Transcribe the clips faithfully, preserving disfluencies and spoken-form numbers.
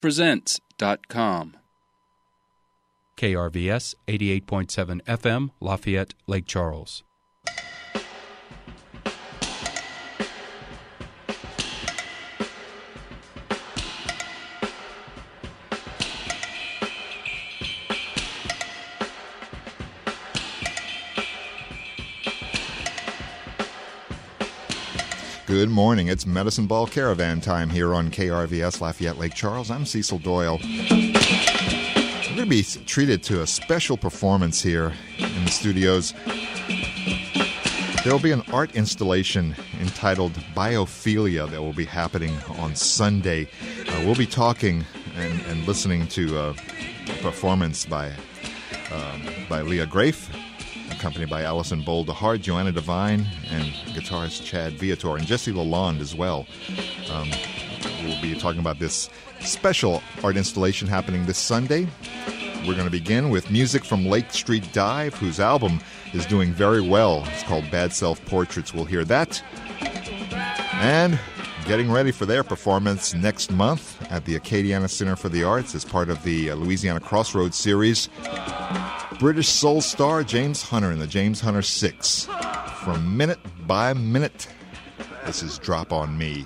presents dot com. K R V S eighty-eight point seven F M, Lafayette, Lake Charles. Good morning. It's Medicine Ball Caravan time here on K R V S Lafayette Lake Charles. I'm Cecil Doyle. We're going to be treated to a special performance here in the studios. There will be an art installation entitled Biophilia that will be happening on Sunday. Uh, we'll be talking and, and listening to a performance by um, by Leah Grafe, accompanied by Allison Boldehard, Joanna Devine, and guitarist Chad Viator, and Jesse Lalonde as well. Um, we'll be talking about this special art installation happening this Sunday. We're going to begin with music from Lake Street Dive, whose album is doing very well. It's called Bad Self Portraits. We'll hear that. And getting ready for their performance next month at the Acadiana Center for the Arts as part of the Louisiana Crossroads series, British soul star James Hunter and the James Hunter Six. From Minute by Minute, this is Drop on Me.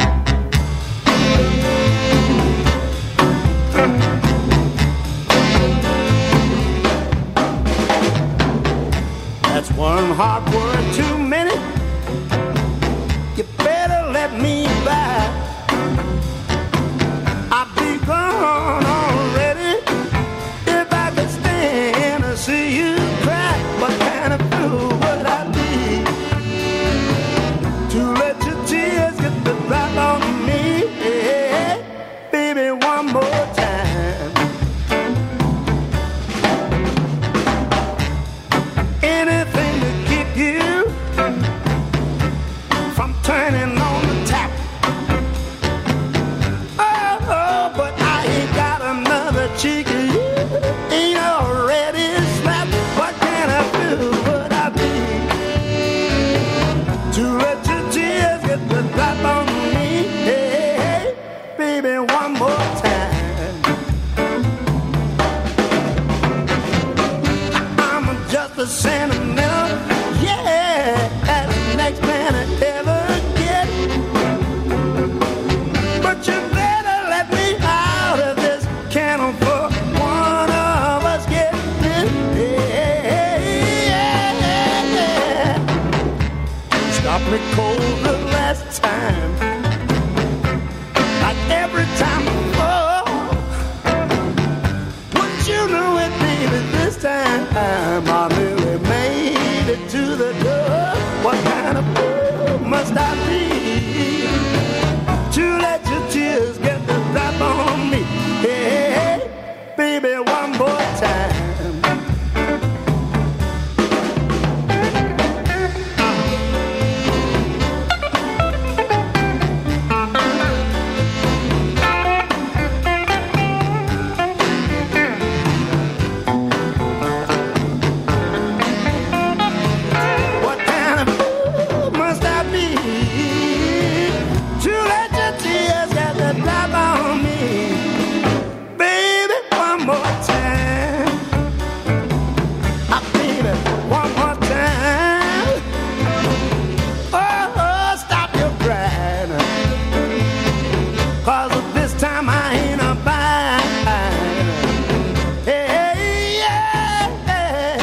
That's one hard word too many. You better let me by. I'd be gone already if I could stand to see you cry. What kind of fool would I be to let your tears get the drop on me? Hey, baby, one more time. Anything to keep you from turning on the tap. Oh, oh, but I ain't got another cheek. Ain't already slapped. What can I do? Would I be to let your tears get the drop on me? Hey, hey, baby, one more time. I'm just a sentimental, yeah, as the next man I ever get. But you better let me out of this kennel for one of us get in. Yeah, yeah, yeah. Stop me cold the last time, like every time before. Would you know it, baby, this time I really made it to the door. What kind of fool must I be to let your tears get the drop on me? Hey, baby, one more time. What kind of fool must I be to let your tears get the drop on me? Baby, one more time. Ah, baby, one more time. Oh, oh, stop your crying, 'cause this time I ain't a buying. Hey, yeah, yeah.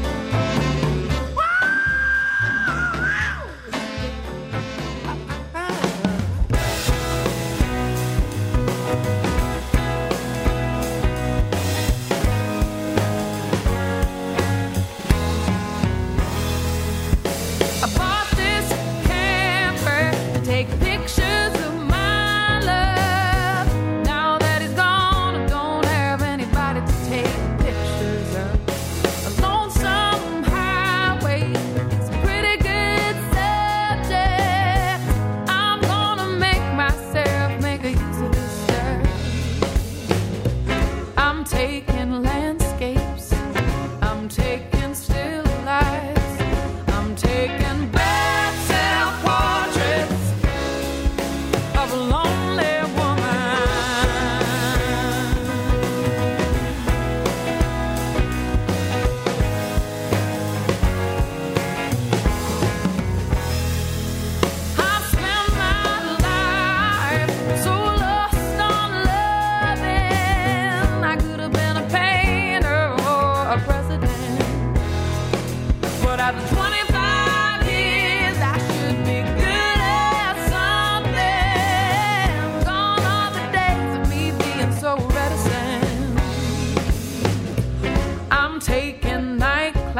I bought this camper to take pictures of my love. Now that he's gone, I don't have anybody to take pictures of. A lonesome highway, it's a pretty good subject. I'm gonna make myself make a use of this stuff. I'm taking landscapes, I'm taking still lives. I'm taking bad self-portraits of a lonely woman.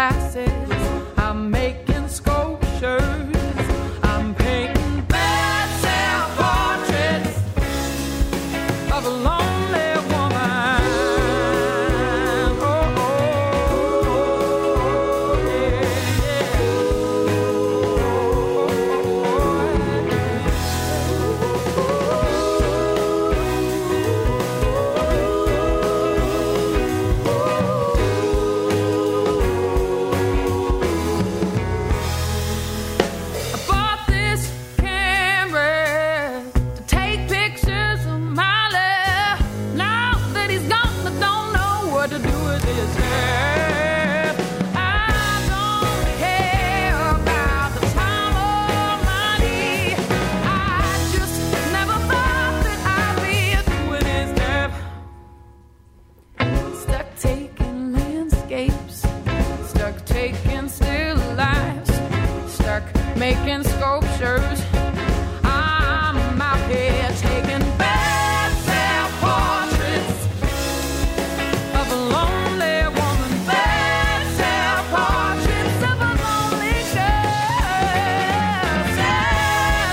glasses. I'm making sculptures. I'm painting bad self-portraits of a lonely woman. Oh, oh, oh, yeah, I bought this camera to take pictures of my love. Now that he's gone, I don't know what to do with his hair. I don't care about the time or money. I just never thought that I'd be doing his death. Stuck taking landscapes, stuck taking still lives, stuck making sculptures. I'm out here taking bad self-portraits of a lonely woman. Bad self-portraits of a lonely girl. Sad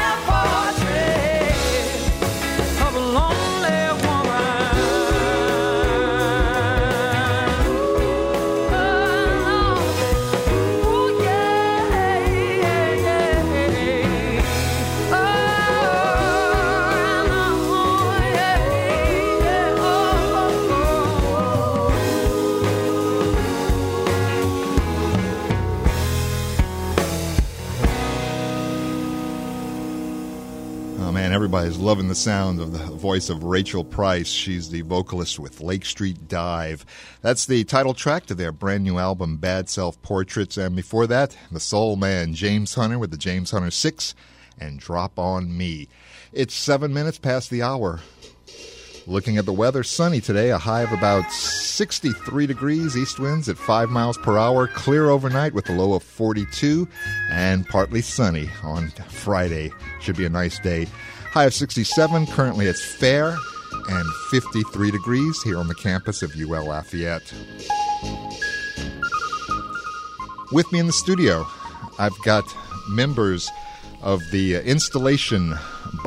self-portraits of a lonely woman. Oh, yeah, yeah, yeah. Oh, yeah, yeah. Oh, Oh man, everybody's loving the sound of the voice of Rachel Price. She's the vocalist with Lake Street Dive. That's the title track to their brand new album, Bad Self-Portraits. And before that, the soul man, James Hunter with the James Hunter Six and Drop on Me. It's seven minutes past the hour. Looking at the weather, sunny today, a high of about sixty-three degrees, east winds at five miles per hour, clear overnight with a low of forty-two, and partly sunny on Friday. Should be a nice day. High of sixty-seven, currently it's fair, and fifty-three degrees here on the campus of U L Lafayette. With me in the studio, I've got members of the installation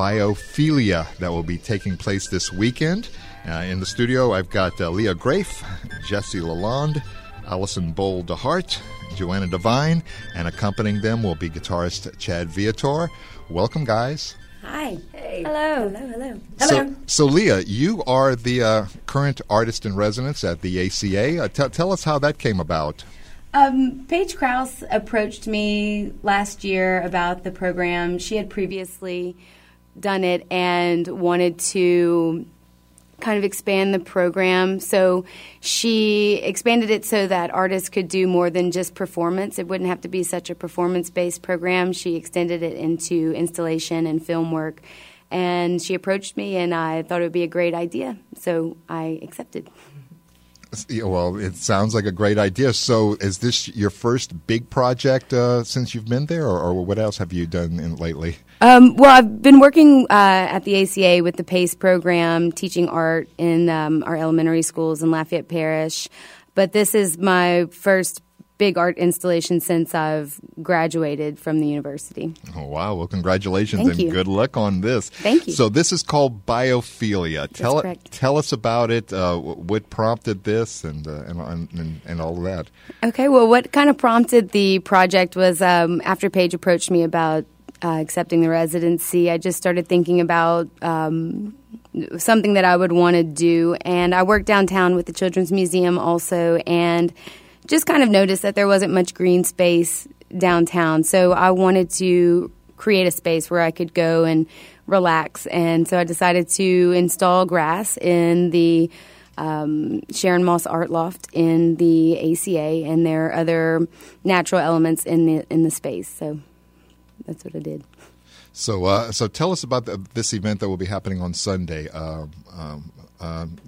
Biophilia that will be taking place this weekend. Uh, in the studio, I've got uh, Leah Grafe, Jesse Lalonde, Allison Bowl DeHart, Joanna Devine, and accompanying them will be guitarist Chad Viator. Welcome, guys. Hi. Hey. Hello. Hello, hello. So, so Leah, you are the uh, current artist in residence at the A C A. Uh, t- tell us how that came about. Um, Paige Krause approached me last year about the program. She had previously done it and wanted to kind of expand the program. So she expanded it so that artists could do more than just performance. It wouldn't have to be such a performance-based program. She extended it into installation and film work. And she approached me, and I thought it would be a great idea. So I accepted. Yeah, well, it sounds like a great idea. So is this your first big project uh, since you've been there, or, or what else have you done in, lately? Um, well, I've been working uh, at the A C A with the PACE program, teaching art in um, our elementary schools in Lafayette Parish. But this is my first big art installation since I've graduated from the university. Oh, wow. Well, congratulations Thank and you. good luck on this. Thank you. So this is called Biophilia. Tell That's it, correct. Tell us about it, uh, what prompted this, and, uh, and, and and all of that. Okay, well, what kind of prompted the project was um, after Paige approached me about uh, accepting the residency, I just started thinking about um, something that I would want to do. And I worked downtown with the Children's Museum also, and just kind of noticed that there wasn't much green space downtown. So I wanted to create a space where I could go and relax. And so I decided to install grass in the um, Sharon Moss Art Loft in the A C A, and there are other natural elements in the in the space. So that's what I did. So, uh, so tell us about the, this event that will be happening on Sunday. Um, um, um,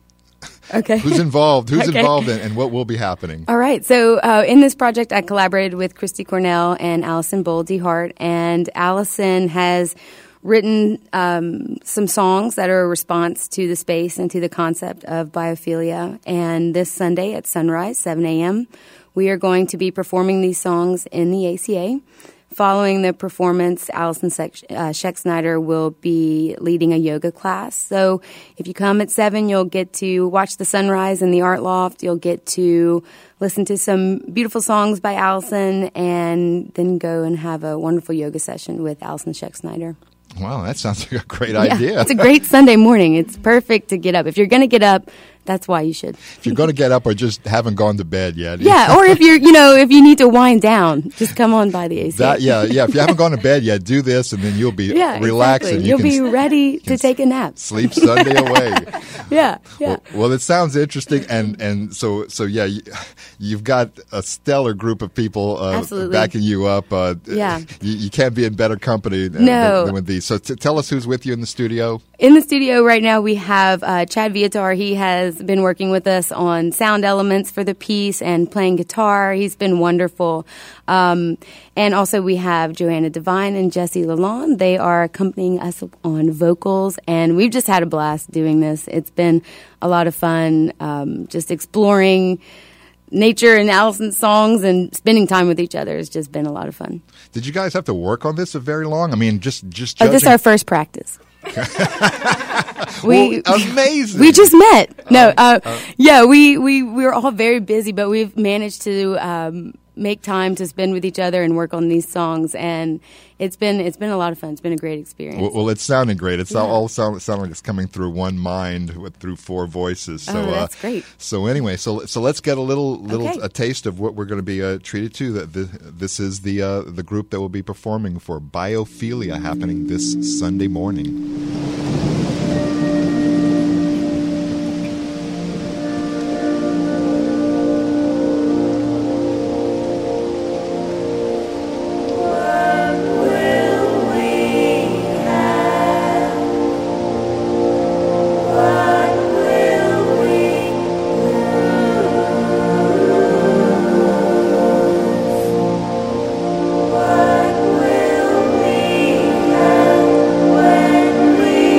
Okay. Who's involved? Who's Okay. involved, in, and what will be happening? All right. So uh, in this project, I collaborated with Christy Cornell and Allison Bowl DeHart, and Allison has written um, some songs that are a response to the space and to the concept of biophilia. And this Sunday at sunrise, seven a.m., we are going to be performing these songs in the A C A. Following the performance, Allison Sec- uh, Scheck-Snyder will be leading a yoga class. So if you come at seven, you'll get to watch the sunrise in the art loft. You'll get to listen to some beautiful songs by Allison and then go and have a wonderful yoga session with Allison Scheck-Snyder. Wow, that sounds like a great Yeah, idea. it's a great Sunday morning. It's perfect to get up. If you're going to get up, that's why you should. If you're going to get up or just haven't gone to bed yet. Yeah, or if you're, you know, if you need to wind down, just come on by the A C A. That, yeah, yeah. If you haven't gone to bed yet, do this, and then you'll be yeah, relaxed. Exactly. And you You'll can be s- ready to can take a nap. Sleep Sunday away. Yeah, yeah. Well, well, it sounds interesting, and, and so so yeah, you, you've got a stellar group of people uh, Absolutely. backing you up. Uh, Yeah. you, you can't be in better company uh, No. than, than with these. So t- tell us who's with you in the studio. In the studio right now, we have uh, Chad Viator. He has been working with us on sound elements for the piece and playing guitar. He's been wonderful. Um, and also we have Joanna Devine and Jesse Lalonde. They are accompanying us on vocals, and we've just had a blast doing this. It's been a lot of fun, um, just exploring nature and Allison's songs and spending time with each other has just been a lot of fun. Did you guys have to work on this very long? I mean, just just Oh, judging. this is our first practice. we Well, amazing. We just met. No, uh, yeah, we we we were all very busy, but we've managed to um, make time to spend with each other and work on these songs, and it's been it's been a lot of fun. It's been a great experience. Well, well, it's sounding great. It's Yeah. all sound, sound like it's coming through one mind with, through four voices. So, Oh, that's uh, great. So anyway, so so let's get a little little Okay. a taste of what we're going to be uh, treated to. That the, this is the uh, the group that will be performing for Biophilia, happening this Sunday morning. When we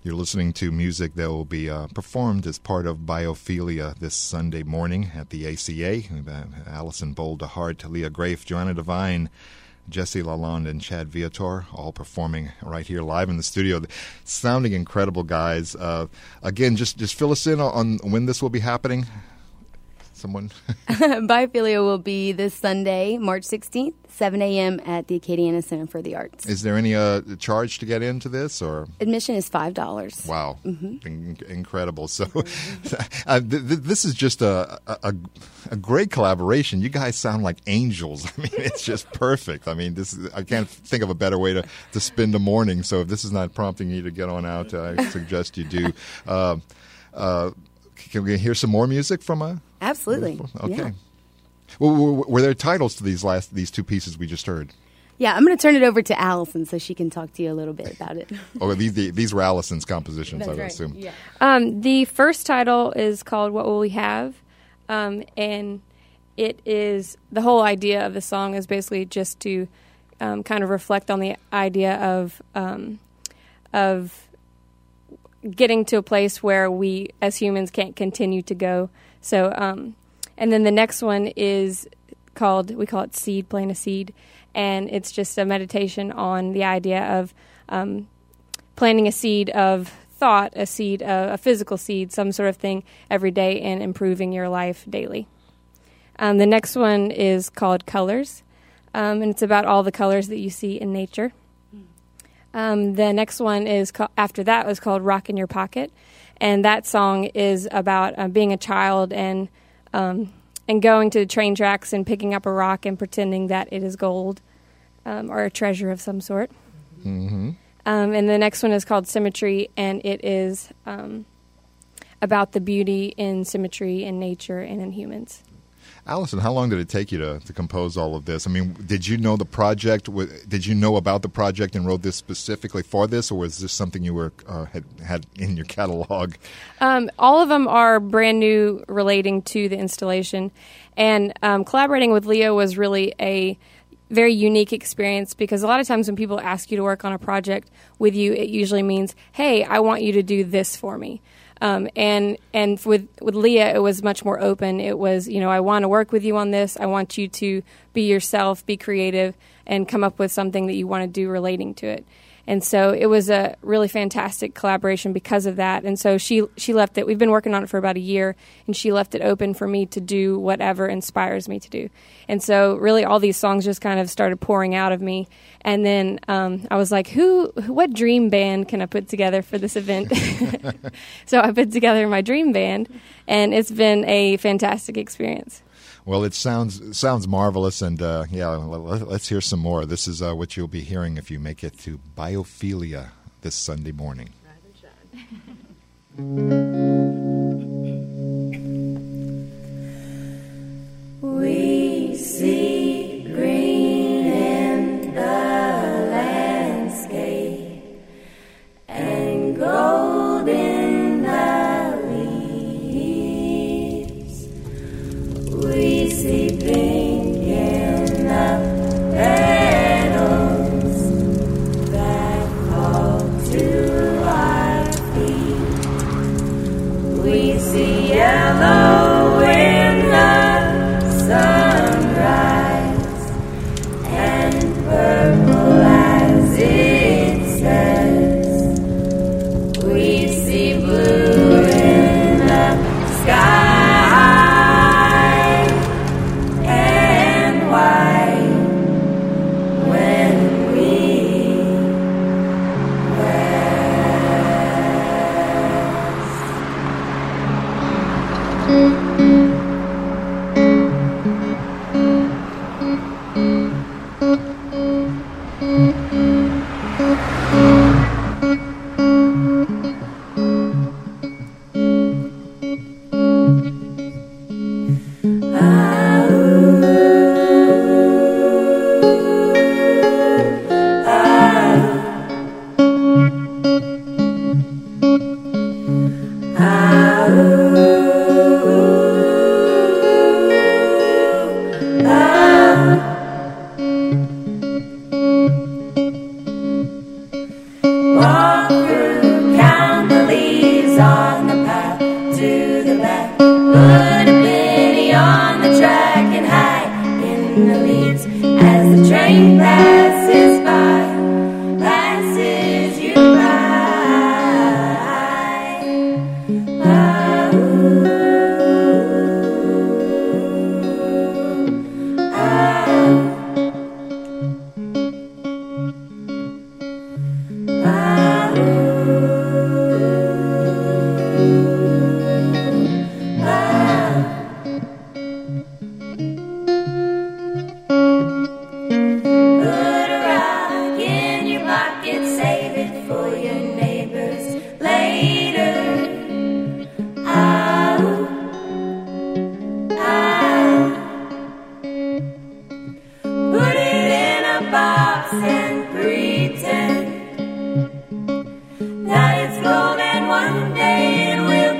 You're listening to music that will be uh, performed as part of Biophilia this Sunday morning at the A C A. Allison Bold-DeHart, Leah Grafe, Joanna Devine, Jesse Lalonde, and Chad Viator, all performing right here live in the studio. Sounding incredible, guys. Uh, again, just, just fill us in on when this will be happening. Someone? Biophilia will be this Sunday, March sixteenth, seven a.m. at the Acadiana Center for the Arts. Is there any uh, charge to get into this? Or admission is five dollars. Wow. Mm-hmm. In- incredible. So uh, th- th- this is just a, a, a great collaboration. You guys sound like angels. I mean, it's just perfect. I mean, this is, I can't think of a better way to, to spend a morning. So if this is not prompting you to get on out, I suggest you do. Uh, uh, can we hear some more music from a... Absolutely. Okay. Yeah. Well, were, were there titles to these last these two pieces we just heard? Yeah, I'm going to turn it over to Allison so she can talk to you a little bit about it. Oh, these the, these were Allison's compositions, That's I would right. assume. Yeah. Um, the first title is called "What Will We Have," um, and it is the whole idea of the song is basically just to um, kind of reflect on the idea of um, of getting to a place where we as humans can't continue to go. So, um, and then the next one is called, we call it Seed, Plant a Seed, and it's just a meditation on the idea of um, planting a seed of thought, a seed, uh, a physical seed, some sort of thing every day and improving your life daily. Um, the next one is called Colors, um, and it's about all the colors that you see in nature. Um, the next one is ca- after that was called Rock in Your Pocket. And that song is about uh, being a child and um, and going to the train tracks and picking up a rock and pretending that it is gold um, or a treasure of some sort. Mm-hmm. Um, and the next one is called Symmetry, and it is um, about the beauty in symmetry in nature and in humans. Allison, how long did it take you to, to compose all of this? I mean, did you know the project? Did you know about the project and wrote this specifically for this, or was this something you were uh, had had in your catalog? Um, all of them are brand new, relating to the installation, and um, collaborating with Leah was really a very unique experience because a lot of times when people ask you to work on a project with you, it usually means, "Hey, I want you to do this for me." Um, and and with with Leah, it was much more open. It was, you know, I want to work with you on this. I want you to be yourself, be creative, and come up with something that you want to do relating to it. And so it was a really fantastic collaboration because of that. And so she she left it. We've been working on it for about a year, and she left it open for me to do whatever inspires me to do. And so really all these songs just kind of started pouring out of me. And then um, I was like, who, what dream band can I put together for this event? So I put together my dream band, and it's been a fantastic experience. Well, it sounds sounds marvelous, and uh, yeah, let's hear some more. This is uh, what you'll be hearing if you make it to Biophilia this Sunday morning. We see green in the landscape and gold in the leaves. We see pink in the petals that fall to our feet. in the leaves as the train passes by, passes you by. Ah, ooh, ah, ah, ooh, ah. Put a rock in your pocket, save it for your neighbors later. Ah, ooh, ah. Put it in a box and pretend that it's gold, and one day it will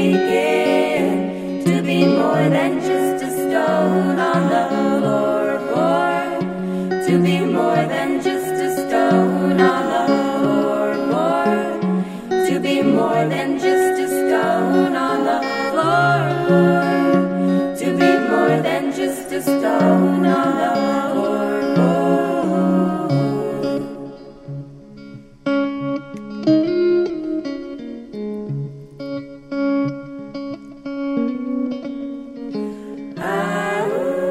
begin to be more than just a stone on the floorboard. To be more than just a stone on the floorboard. To be more than just a stone on the floorboard. To be more than just a stone on the floorboard. Ah,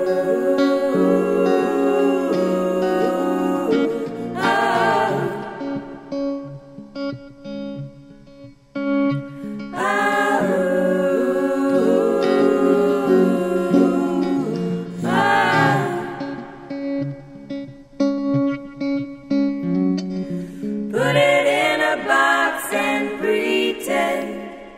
ooh, ah, ah, ooh, ah. Put it in a box and pretend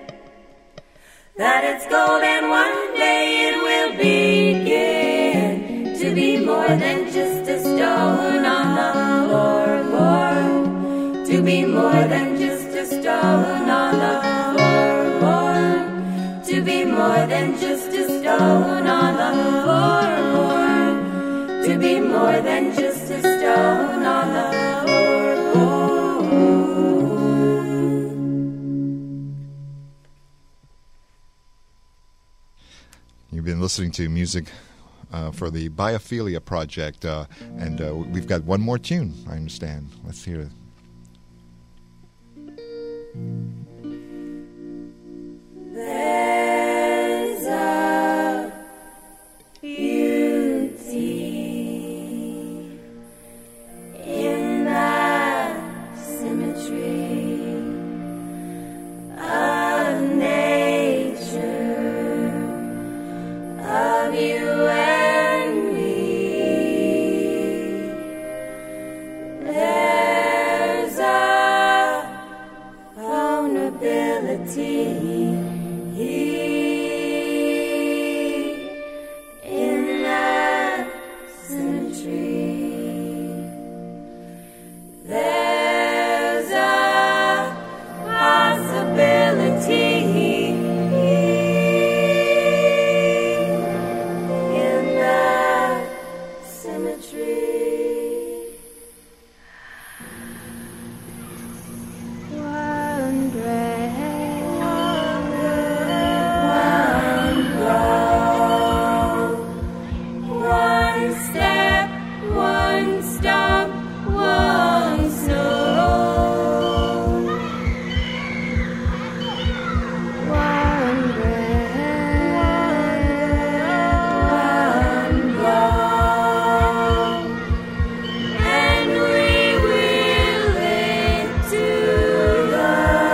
that it's gold, and one day it will begin to be more than just a stone on the floorboard. To be more than just a stone on the floorboard. To be more than just a stone on the floorboard. To be more than just a stone on the floorboard. You've been listening to music uh, for the Biophilia Project, uh, and uh, we've got one more tune, I understand. Let's hear it. There's a beauty in that symmetry of nature, of you and me. There's a vulnerability in that symmetry. There's a possibility in that symmetry. One breath, one grow, one step, one stop, one soul. One breath, one grow, and we will live to the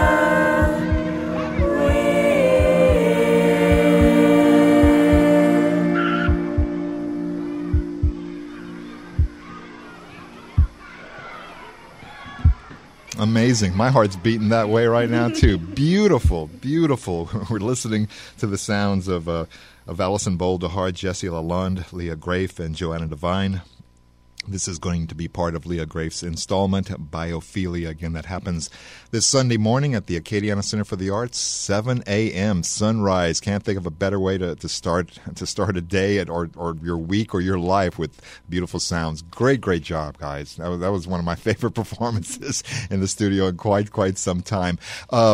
Amazing. My heart's beating that way right now, too. Beautiful, beautiful. We're listening to the sounds of uh, of Alison Boldehard, Jessie Lalonde, Leah Grafe, and Joanna Devine. This is going to be part of Leah Grafe's installment, Biophilia. Again, that happens this Sunday morning at the Acadiana Center for the Arts, seven a.m. sunrise. Can't think of a better way to, to start to start a day at, or or your week or your life with beautiful sounds. Great, great job, guys. That was, that was one of my favorite performances in the studio in quite, quite some time. Um,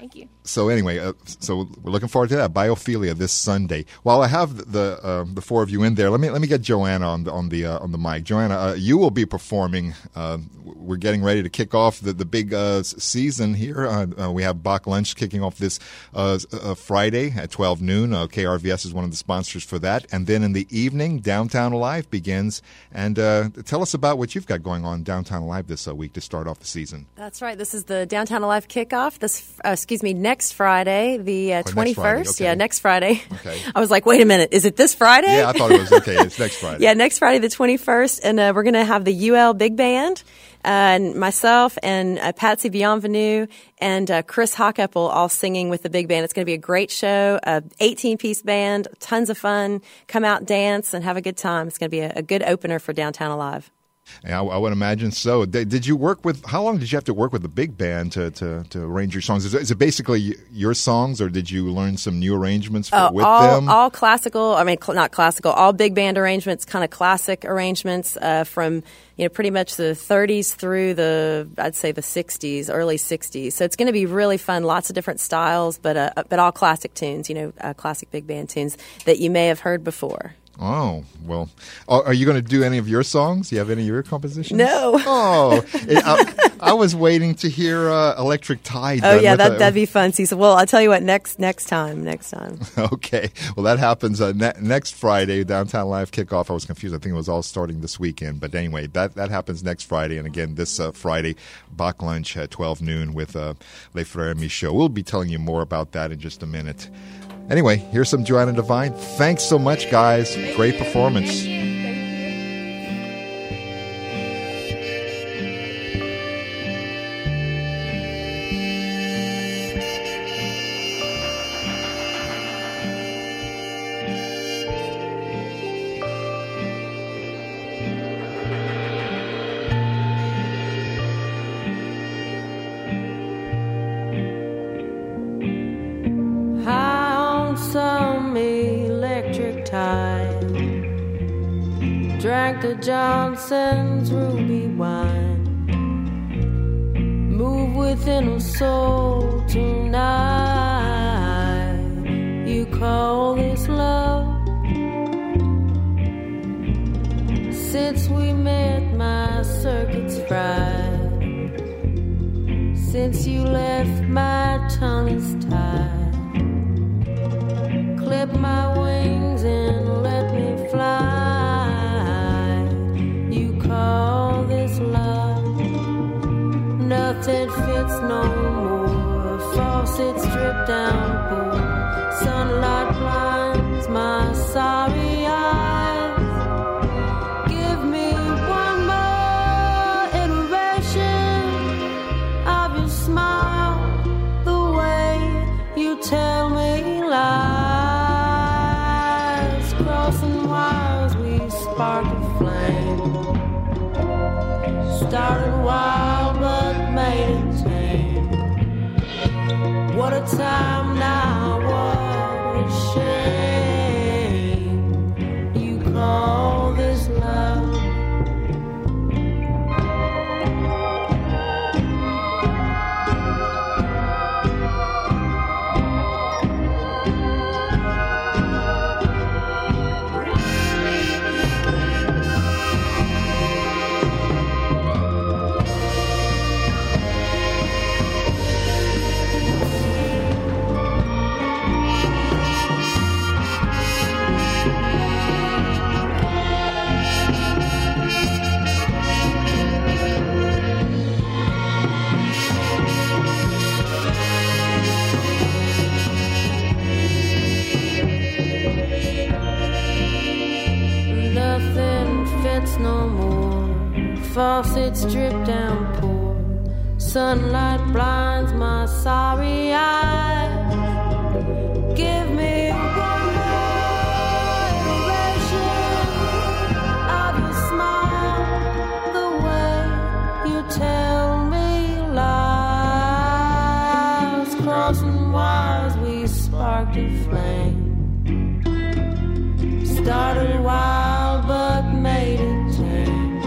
Thank you. So anyway, uh, so we're looking forward to that Biophilia this Sunday. While I have the uh, the four of you in there, let me let me get Joanna on the on the uh, on the mic. Joanna, uh, you will be performing. Uh, we're getting ready to kick off the the big uh, season here. Uh, uh, we have Bach Lunch kicking off this uh, uh, Friday at twelve noon. Uh, K R V S is one of the sponsors for that. And then in the evening, Downtown Alive begins. And uh, tell us about what you've got going on Downtown Alive this uh, week to start off the season. That's right. This is the Downtown Alive kickoff. This, uh, excuse me, next Friday, the uh, Oh, twenty-first. next Friday, okay. Yeah, next Friday. Okay. I was like, wait a minute, is it this Friday? Yeah, I thought it was okay. It's next Friday. Yeah, next Friday, the twenty-first, and uh, we're going to have the U L Big Band, uh, and myself and uh, Patsy Bienvenue and uh, Chris Hockeppel all singing with the big band. It's going to be a great show, a eighteen-piece band, tons of fun. Come out, dance, and have a good time. It's going to be a, a good opener for Downtown Alive. Yeah, I, I would imagine so. Did, did you work with? How long did you have to work with the big band to, to, to arrange your songs? Is it, is it basically your songs, or did you learn some new arrangements for, Uh, with all, them? all classical. I mean, cl- not classical. All big band arrangements, kind of classic arrangements uh, from you know pretty much the thirties through the I'd say the sixties, early sixties. So it's going to be really fun. Lots of different styles, but uh, but all classic tunes. You know, uh, classic big band tunes that you may have heard before. Oh, well. Are, are you going to do any of your songs? Do you have any of your compositions? No. Oh, it, I, I was waiting to hear uh, Electric Tide. Oh done yeah, with that a- that'd be fun. Cecil. Well, I'll tell you what. Next next time. Next time. Okay. Well, that happens uh, ne- next Friday, Downtown Live kickoff. I was confused. I think it was all starting this weekend. But anyway, that, that happens next Friday. And again, this uh, Friday, Bach Lunch at twelve noon with uh, Les Frères Michaud. We'll be telling you more about that in just a minute. Anyway, here's some Joanna Devine. Thanks so much, guys. Great performance. On some electric tide, drank the Johnson's ruby wine, move within a soul tonight. You call this love? Since we met, my circuits fried. Since you left, my tongue is tied. Clip my wings and let me fly. You call this love? Nothing fits no more. Faucets drip down poor. Sunlight blinds my sorry eyes. Give me one more iteration of your smile, the way you tell me lies. Crossing wires, we spark a flame. Started wild, but made it tame. What a time now, what a shame. You call this love? Nothing fits no more. Faucets drip down pour. Sunlight blinds my sorry eyes. Give me one more iteration of your smile, the way you tell me lies. Crossing wires, we sparked a flame. Started wild, but made it tame.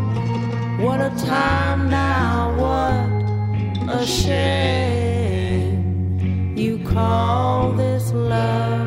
What a time now, what a shame. call this love.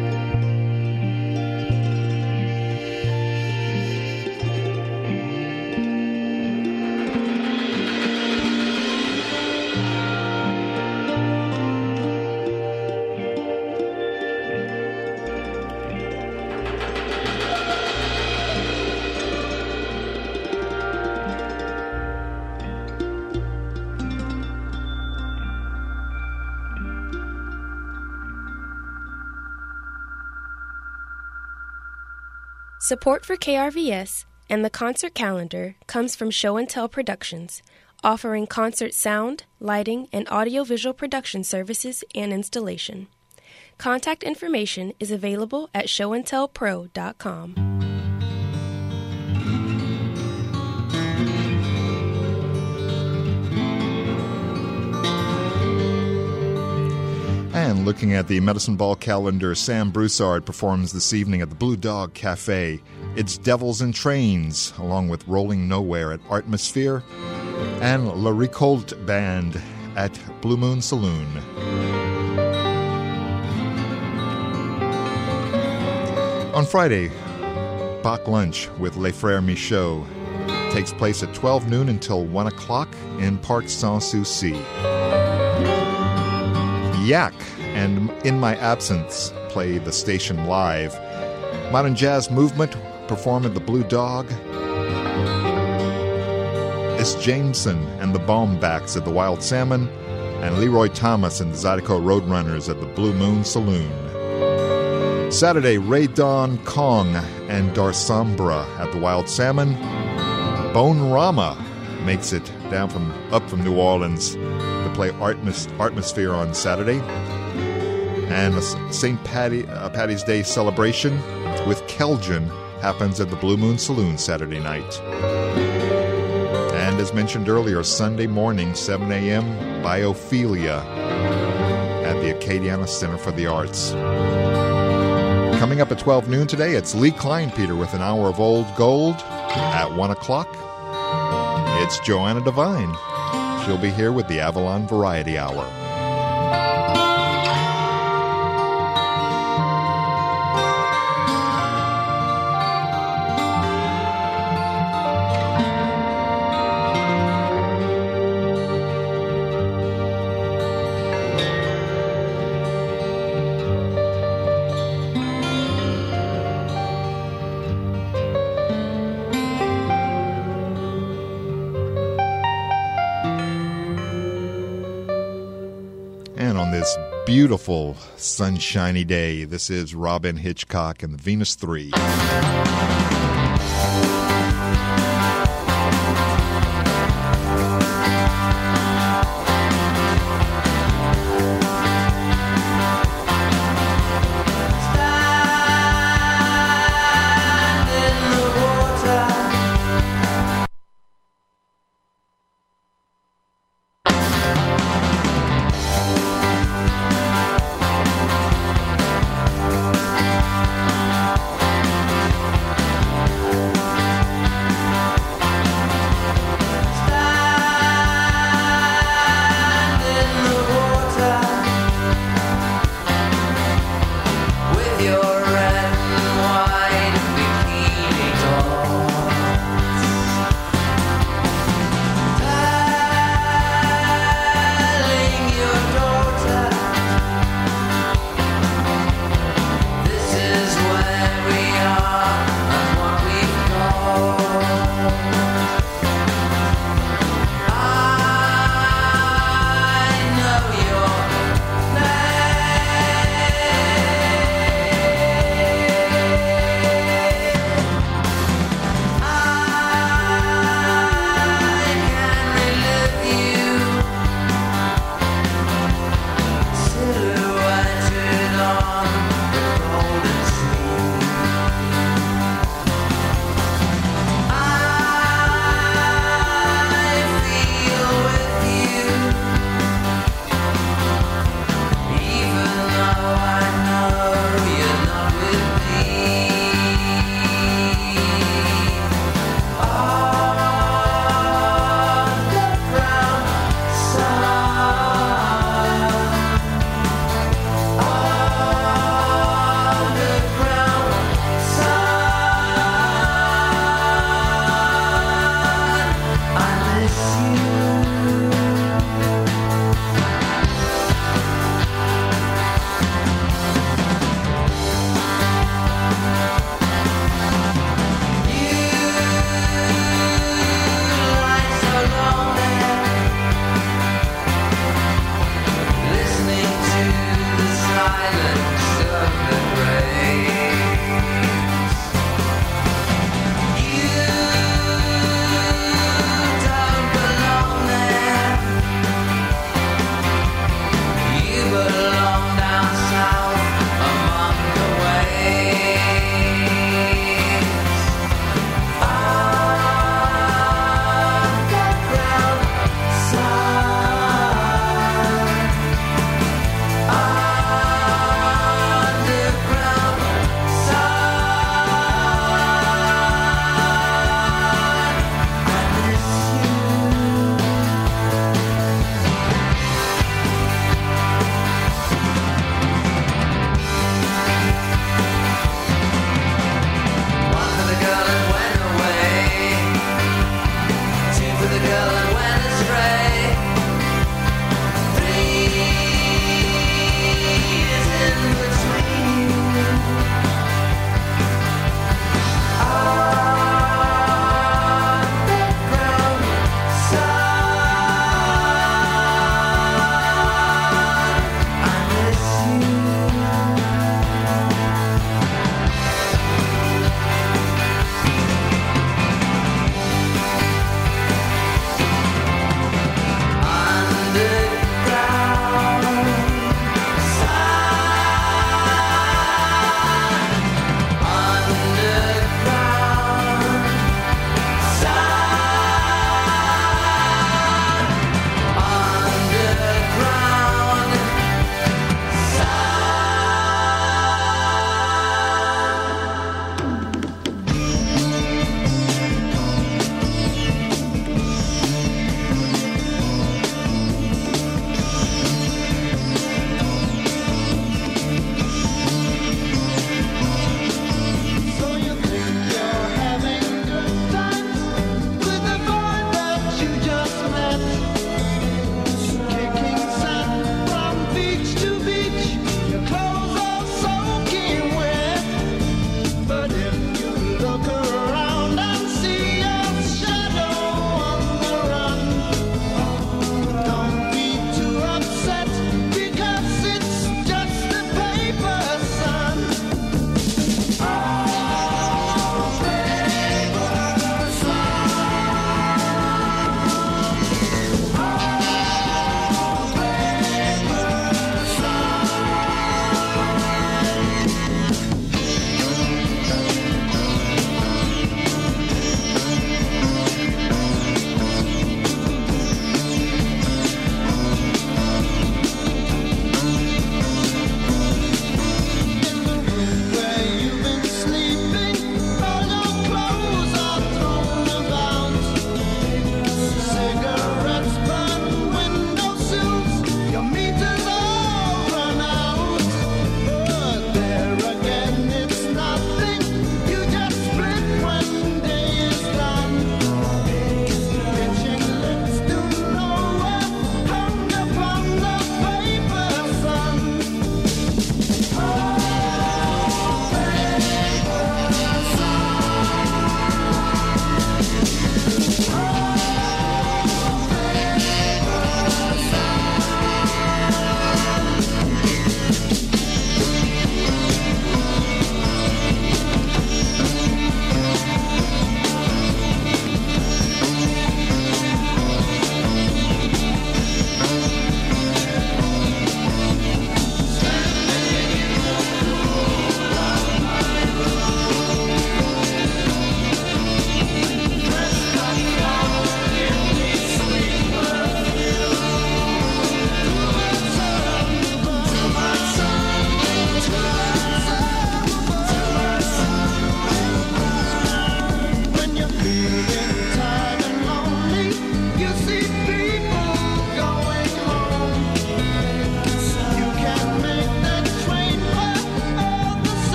Support for K R V S and the concert calendar comes from Show and Tell Productions, offering concert sound, lighting, and audiovisual production services and installation. Contact information is available at show and tell pro dot com. And looking at the Medicine Ball calendar, Sam Broussard performs this evening at the Blue Dog Cafe. It's Devils in Trains, along with Rolling Nowhere at Artmosphere, and La Recolte Band at Blue Moon Saloon. On Friday, Bach Lunch with Les Frères Michaud takes place at twelve noon until one o'clock in Parc Sans-Souci. Yak and In My Absence play the station live. Modern Jazz Movement perform at the Blue Dog. It's Jameson and the Baumbachs at the Wild Salmon, and Leroy Thomas and the Zydeco Roadrunners at the Blue Moon Saloon. Saturday, Ray Don Kong and Darsambra at the Wild Salmon. Bone Rama makes it down from up from New Orleans to play Artmos- Artmosphere on Saturday. And a Saint Patty, uh, Patty's Day celebration with Keljan happens at the Blue Moon Saloon Saturday night. And as mentioned earlier, Sunday morning, seven a.m., Biophilia at the Acadiana Center for the Arts. Coming up at twelve noon today, it's Lee Kleinpeter with an hour of old gold. At one o'clock, it's Joanna Devine. She'll be here with the Avalon Variety Hour. Beautiful sunshiny day. This is Robin Hitchcock and the Venus Three.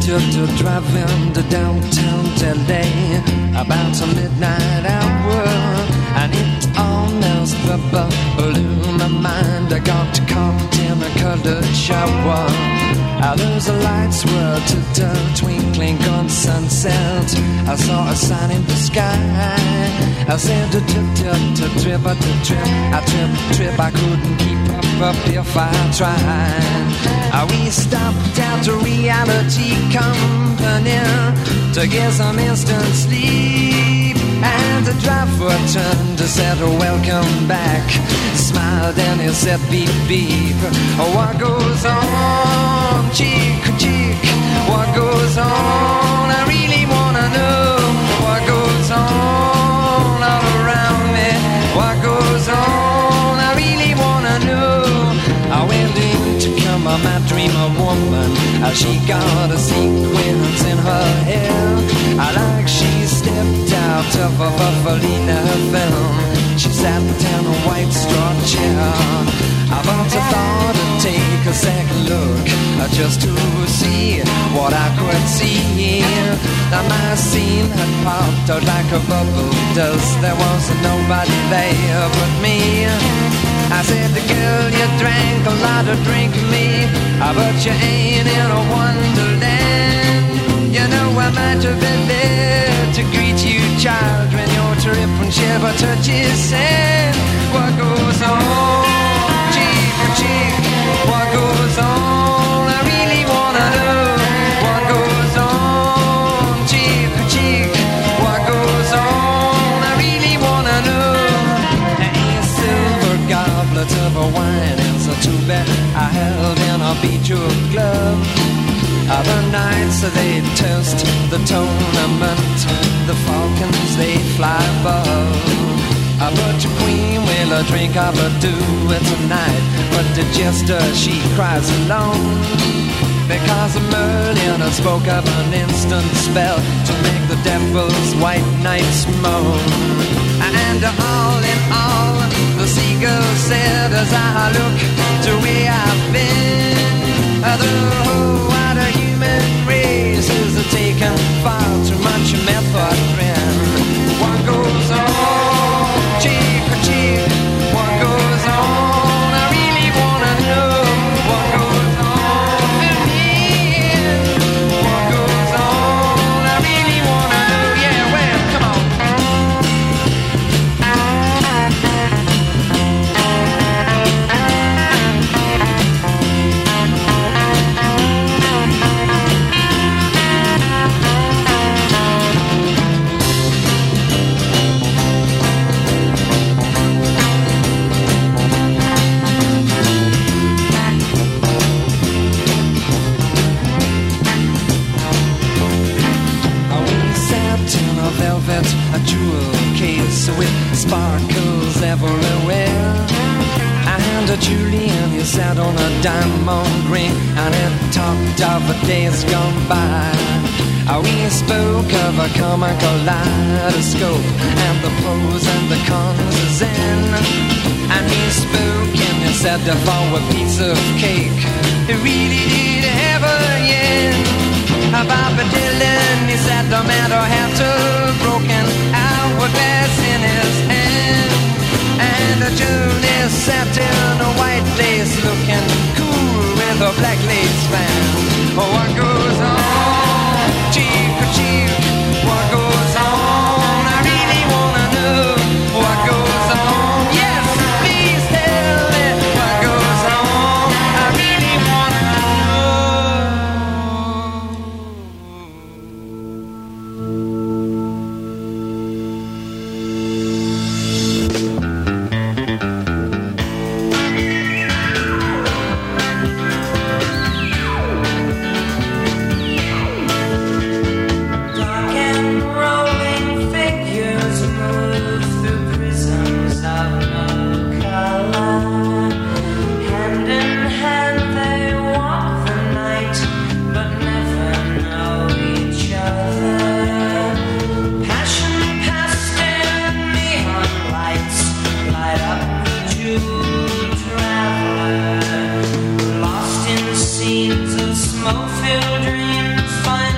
to driving to downtown L A about a midnight hour, and it almost blew my mind. I got caught in a colored shower. All those lights were to the twinkling on sunset. I saw a sign in the sky. I said to trip, trip, to trip, to trip. I trip, trip, I couldn't keep up, up if I tried. We stopped at a reality company to get some instant sleep, and the driver turned to said, welcome back. Smiled and he said, beep, beep. What goes on, cheek, cheek? What goes on? I really wanna know what goes on all around me. What goes on? I really wanna know. I went in to come on my dream of woman. She got a sequence in her hair, I like she stepped out of a Buffalina film. She sat down a white straw chair. I've also thought to take a second look, just to see what I could see. Now my scene had popped out like a bubble does. There wasn't nobody there but me. I said, the girl, you drank a lot of drink me, but you ain't in a wonderland. You know I might have been there to greet you, child, when your trip and shiver touches sand. What goes on, cheek to cheek? What goes on? I really wanna know. What goes on, cheek to cheek? What goes on? I really wanna know. A silver goblet of a wine, it's a too bad I held in a beetroot glove. Other nights they toast the tournament, the falcons they fly above. But your queen will a drink of a do it tonight, but the jester she cries alone, because Merlin spoke of an instant spell to make the devil's white knights moan. And all in all, the seagull said as I look to where I've been, the whole wider human race is taken far too much methadone. What goes on, cheek for cheek? What goes on? I really wanna know what goes on with me. What goes on? I really wanna know. Yeah, well, come on. A jewel case with sparkles everywhere. And a Julian, he sat on a diamond ring, and it talked of the days gone by. We spoke of a comic kaleidoscope and the pros and the cons of Zen. And he spoke and he said that for a piece of cake, it really did have a yen. Bobby Dylan, he said the man had to broken hourglass in his hand. And a Julie sat in a white lace looking cool with a black lace fan. Oh, what goes on, cheek for cheek? What goes on? I really wanna know what goes on. Yes, please tell me what goes on. I really wanna scenes of smoke-filled dreams find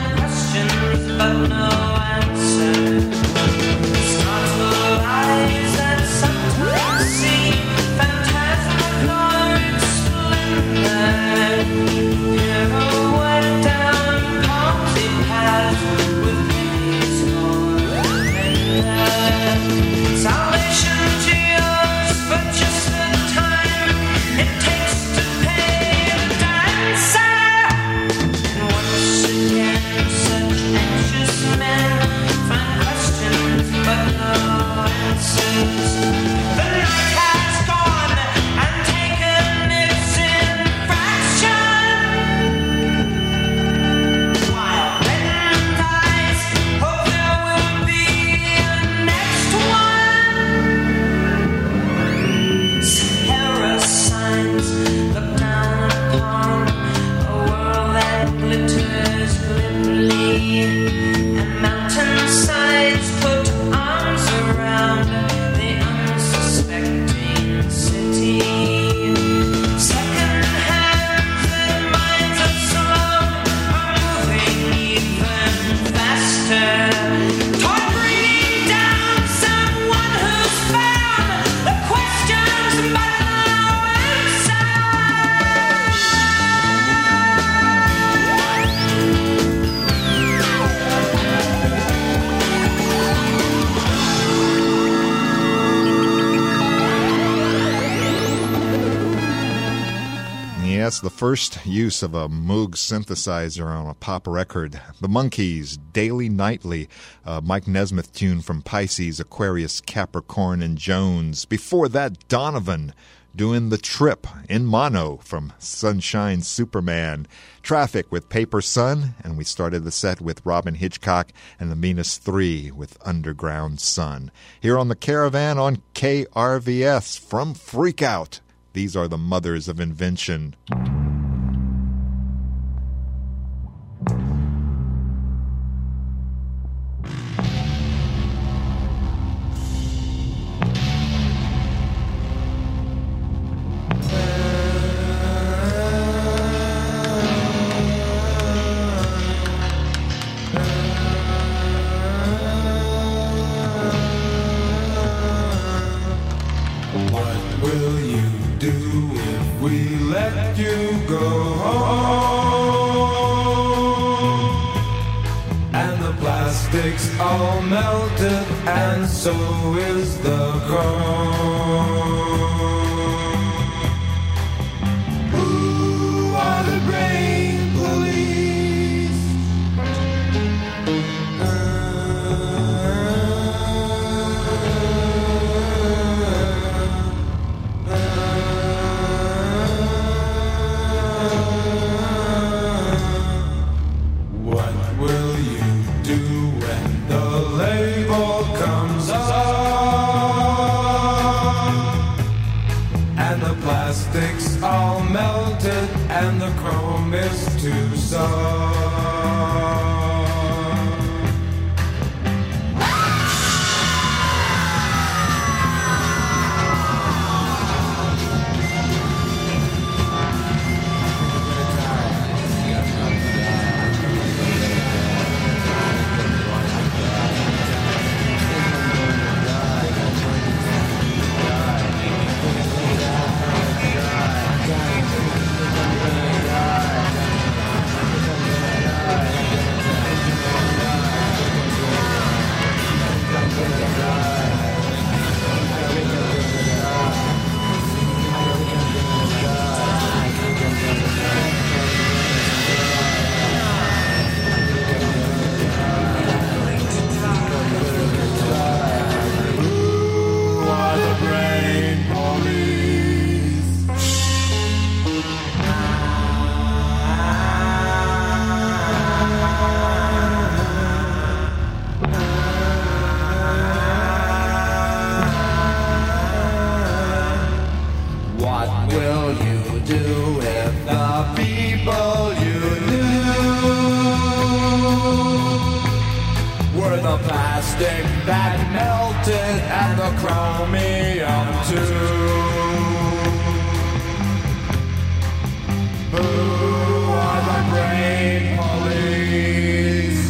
yes, the first use of a Moog synthesizer on a pop record. The Monkees, Daily Nightly, uh, Mike Nesmith tune from Pisces, Aquarius, Capricorn, and Jones. Before that, Donovan doing The Trip in mono from Sunshine Superman. Traffic with Paper Sun, and we started the set with Robin Hitchcock and the Minus Three with Underground Sun. Here on the Caravan on K R V S from Freak Out. These are the Mothers of Invention. All melted, and so is the chrome. Who are the brain police? What will you do when the label comes off and the plastic's all melted and the chrome is too soft? That melted and the chromium too. Who are the brain police?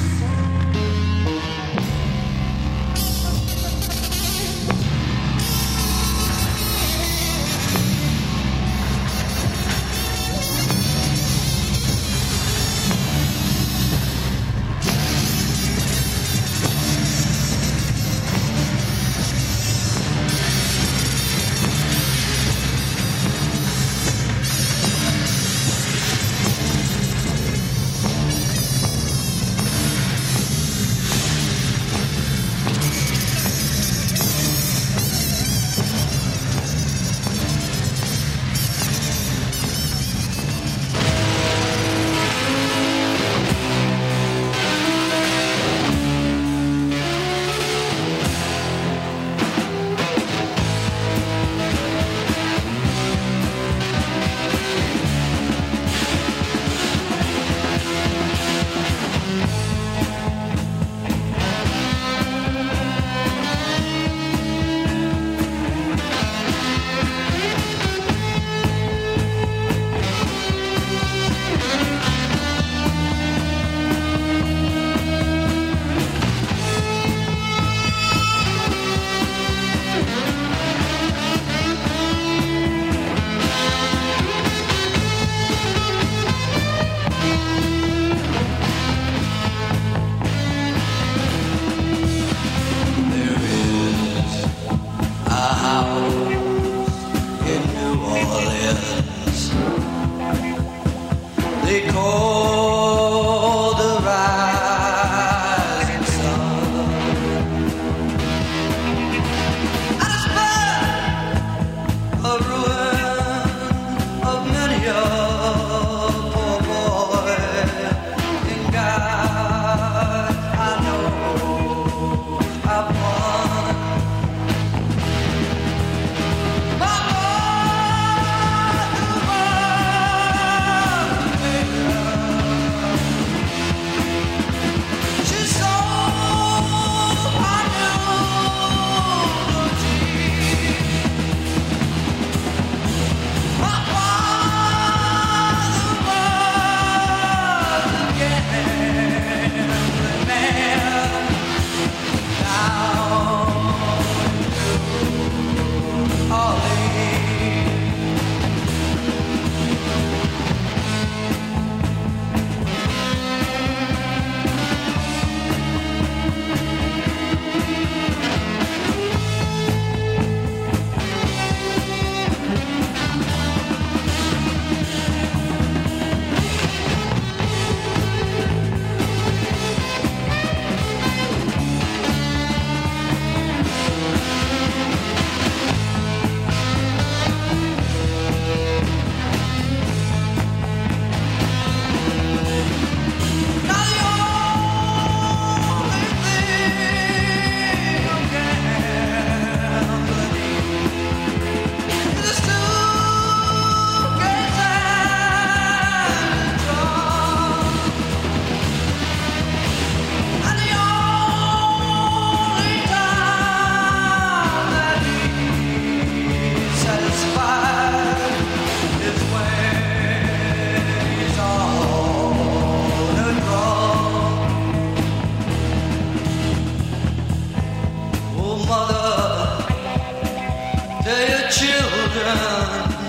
children.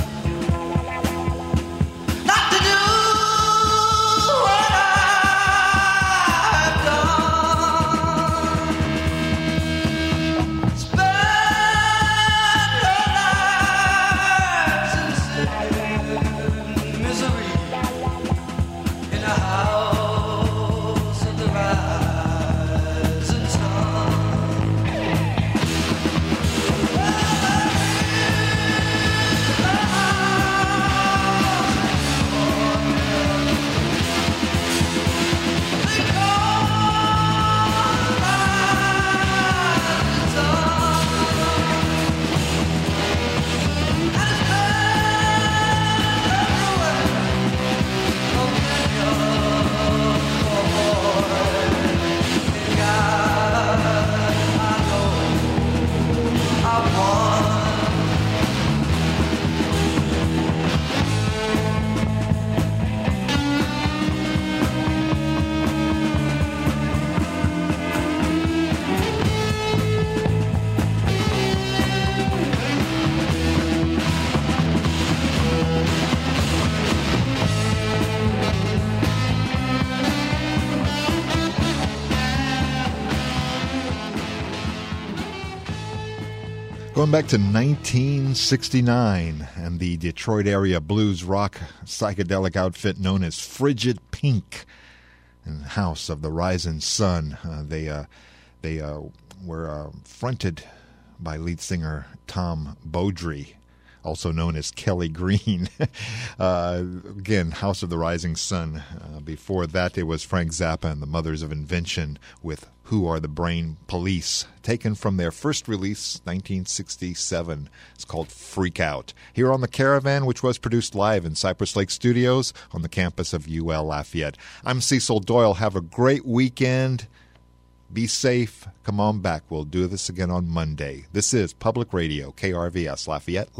Not to do what I've done. Spend their lives in sin, misery, in a house of the rising sun. Going back to nineteen sixty-nine and the Detroit area blues rock psychedelic outfit known as Frigid Pink and House of the Rising Sun. Uh, they uh, they uh, were uh, fronted by lead singer Tom Beaudry, also known as Kelly Green. uh, again, House of the Rising Sun. Uh, before that, it was Frank Zappa and the Mothers of Invention with Who Are the Brain Police, taken from their first release, nineteen sixty-seven. It's called Freak Out. Here on The Caravan, which was produced live in Cypress Lake Studios on the campus of U L Lafayette. I'm Cecil Doyle. Have a great weekend. Be safe. Come on back. We'll do this again on Monday. This is Public Radio, K R V S Lafayette.